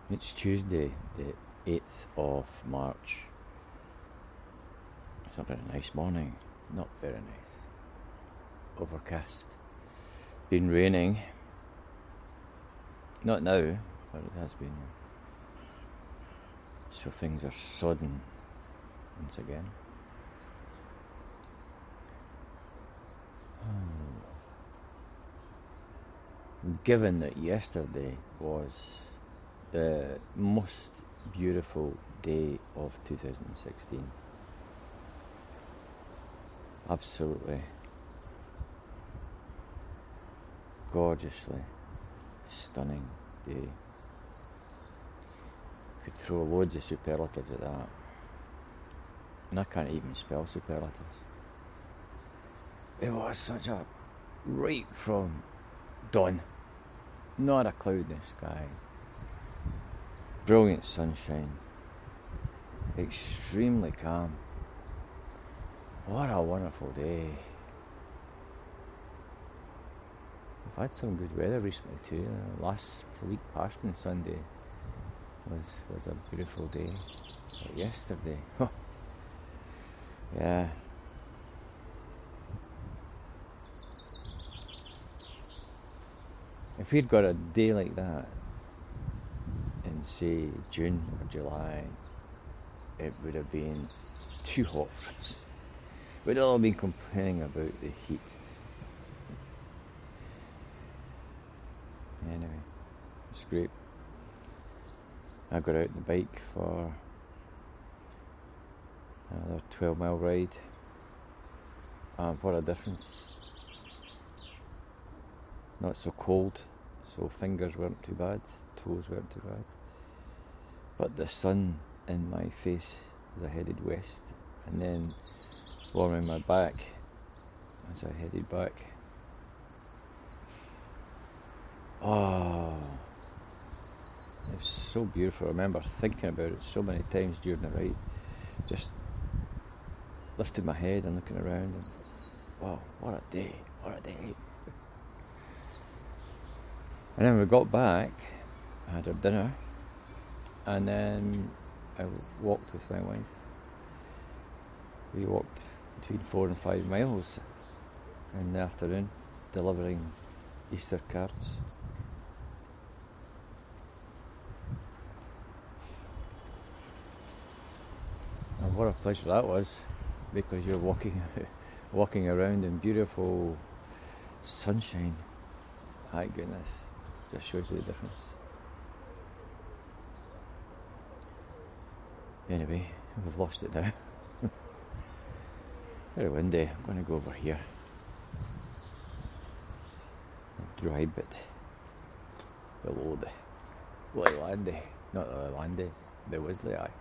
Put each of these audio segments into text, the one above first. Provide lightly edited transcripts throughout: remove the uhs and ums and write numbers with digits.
It's Tuesday, the 8th of March. It's a very nice morning. Not very nice. Overcast. Been raining. Not now, but it has been. So things are sodden once again. Given that yesterday was the most beautiful day of 2016, absolutely gorgeously stunning day. Could throw loads of superlatives at that, and I can't even spell superlatives. It was such a right from dawn, not a cloud in the sky, brilliant sunshine, extremely calm. What a wonderful day. We've had some good weather recently too. Last week past on Sunday was a beautiful day. But yesterday, yeah. If we'd got a day like that in, say, June or July, it would have been too hot for us. We'd all been complaining about the heat. Anyway, it's great. I got out on the bike for another 12-mile ride. What a difference. Not so cold, so fingers weren't too bad, toes weren't too bad. But the sun in my face as I headed west, and then warming my back as I headed back. Oh, it's so beautiful. I remember thinking about it so many times during the ride, just lifting my head and looking around, and wow, what a day, what a day. And then we got back, I had our dinner, and then I walked with my wife. We walked between 4 and 5 miles in the afternoon, delivering Easter cards. And what a pleasure that was, because you're walking around in beautiful sunshine. My goodness, just shows you the difference. Anyway, we've lost it now. Very windy. I'm going to go over here. A dry bit below the Landy, not the Landy, the Wisley Eye.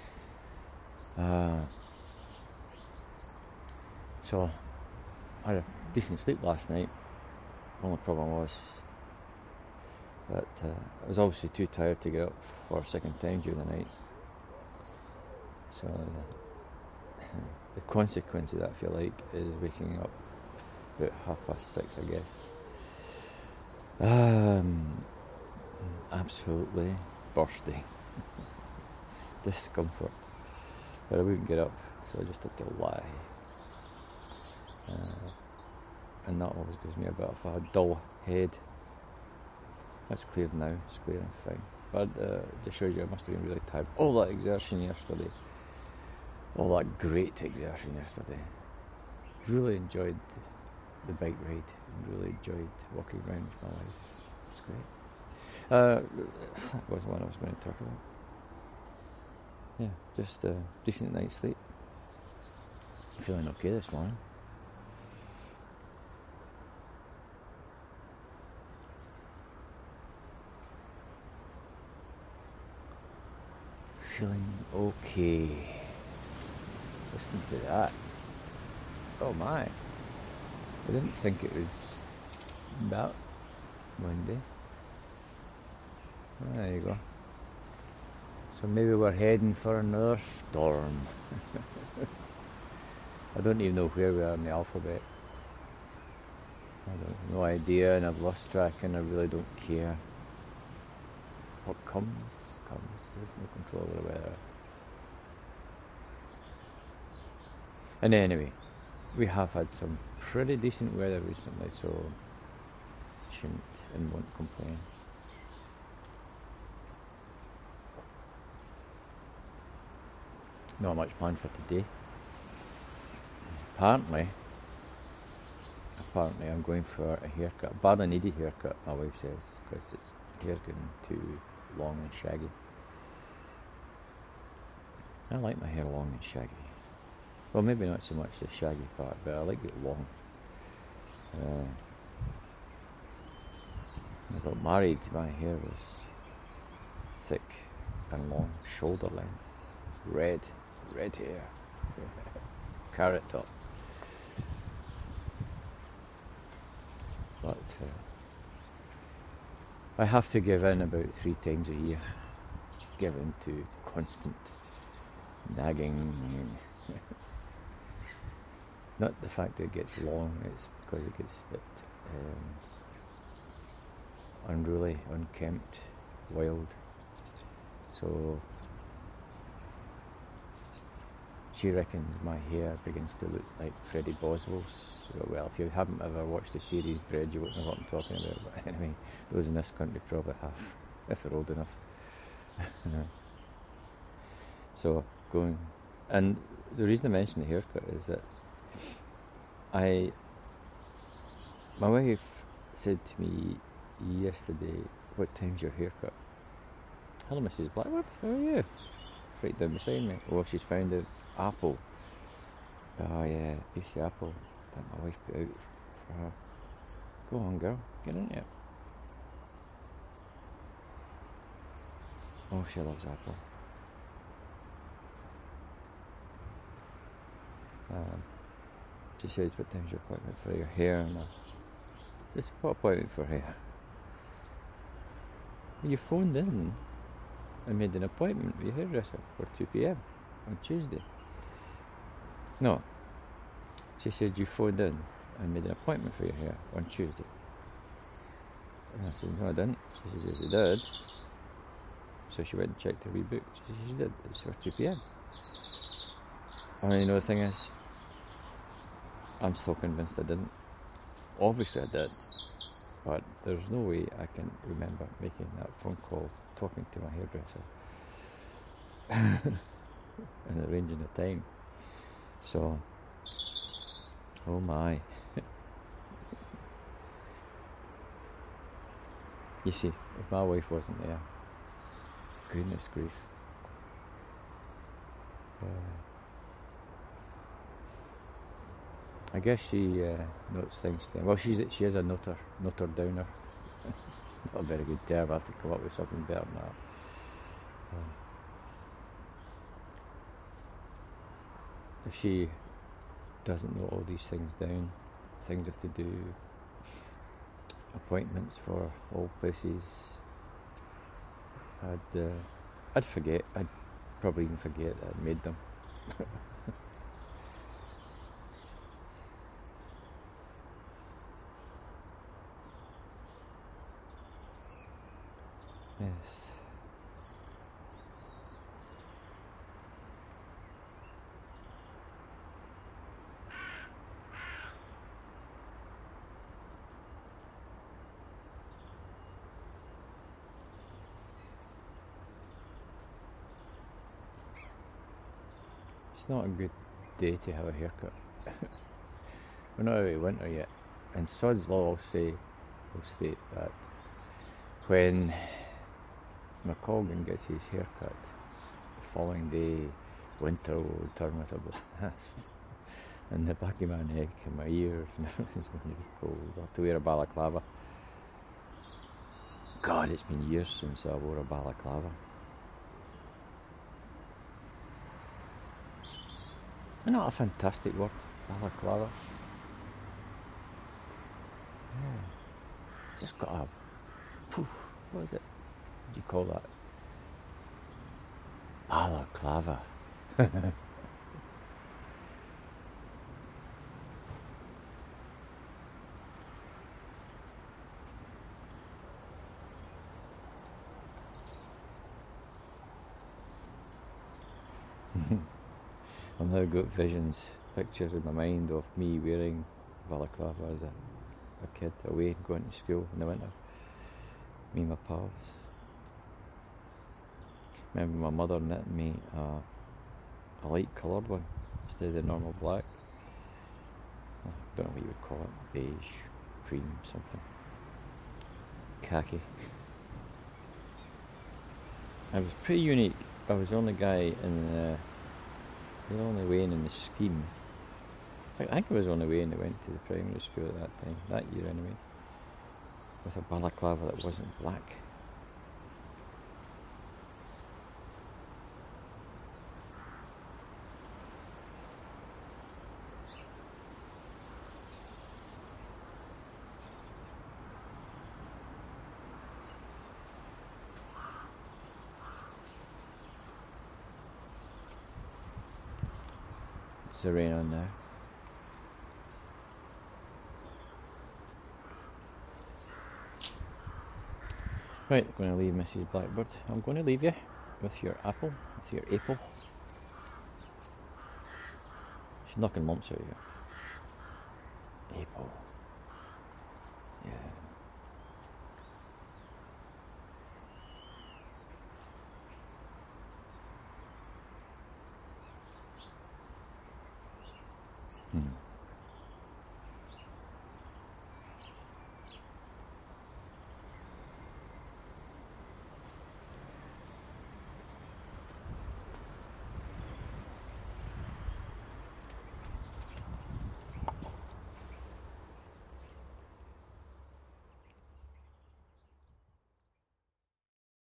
So I had a decent sleep last night. The only problem was that I was obviously too tired to get up for a second time during the night. So the consequence of that, I feel like, is waking up about 6:30, I guess. Absolutely bursting. Discomfort. But I wouldn't get up, so I just had to lie. And that always gives me a bit of a dull head. That's cleared now, it's clear and fine. But it just shows you I must have been really tired. All that exertion yesterday. All that great exertion yesterday. Really enjoyed the bike ride. Really enjoyed walking around with my wife. It's great. That was the one I was going to talk about. Yeah, just a decent night's sleep. Feeling okay this morning. Feeling okay. Listen to that. Oh my. I didn't think it was that windy. There you go. So maybe we're heading for another storm. I don't even know where we are in the alphabet. I have no idea, and I've lost track, and I really don't care. What comes, comes. There's no control over the weather. And anyway, we have had some pretty decent weather recently, so shouldn't and won't complain. Not much planned for today. Apparently I'm going for a haircut, a badly needed haircut, my wife says, because its hair's getting too long and shaggy. I like my hair long and shaggy. Well, maybe not so much the shaggy part, but I like it long. I got married, my hair was thick and long, shoulder length, red hair, carrot top. But I have to give in about 3 times a year. Give in to constant nagging. Not the fact that it gets long, it's because it gets a bit unruly, unkempt, wild. So she reckons my hair begins to look like Freddie Boswell's. Well, if you haven't ever watched the series Bred, you won't know what I'm talking about. But anyway, those in this country probably have, if they're old enough. So going, and the reason I mention the haircut is that my wife said to me yesterday, "What time's your haircut?" Hello, Mrs. Blackwood, how are you? Right down beside me. Oh, she's found an apple. Oh yeah, piece of apple that my wife put out for her. Go on, girl, get in here. Oh, she loves apple. She says, "What time's your appointment for your hair?" And just what appointment for hair? Well, you phoned in and made an appointment with your hairdresser for 2 p.m. on Tuesday. No. She said you phoned in and made an appointment for your hair on Tuesday. And I said, "No, I didn't." She said, "Yes, you did." So she went and checked her rebook. She said, "She did. It's for 2 p.m. And you know the thing is, I'm still convinced I didn't. Obviously I did, but there's no way I can remember making that phone call, talking to my hairdresser and arranging a time. So, oh my. You see, if my wife wasn't there, goodness grief. I guess she notes things down. Well, she is a noter downer. Not a very good term. I have to come up with something better than that. If she doesn't note all these things down, things I have to do, appointments for all places, I'd forget. I'd probably even forget that I'd made them. Yes. It's not a good day to have a haircut. We're not out of winter yet, and Sod's Law will state that when McColgan gets his haircut, the following day winter will return with a blast, and the back of my neck and my ears and everything's going to be cold. I'll have to wear a balaclava. God, it's been years since I wore a balaclava. Isn't that a fantastic word, balaclava? Yeah. It's just got a poof, what is it? What do you call that? Balaclava. I've now got visions, pictures in my mind of me wearing balaclava as a kid, away going to school in the winter. Me and my pals. Remember my mother knitting me a light coloured one instead of the normal black. I don't know what you would call it, beige, cream, something. Khaki. I was pretty unique. I was the only guy in the only Wayne in the scheme. I think I was the only Wayne that went to the primary school at that time, that year anyway, with a balaclava that wasn't black. It's the rain on now. Right, I'm going to leave Mrs. Blackbird. I'm going to leave you with your apple, with your apple. She's knocking lumps out of you. Apple. Yeah. Hmm.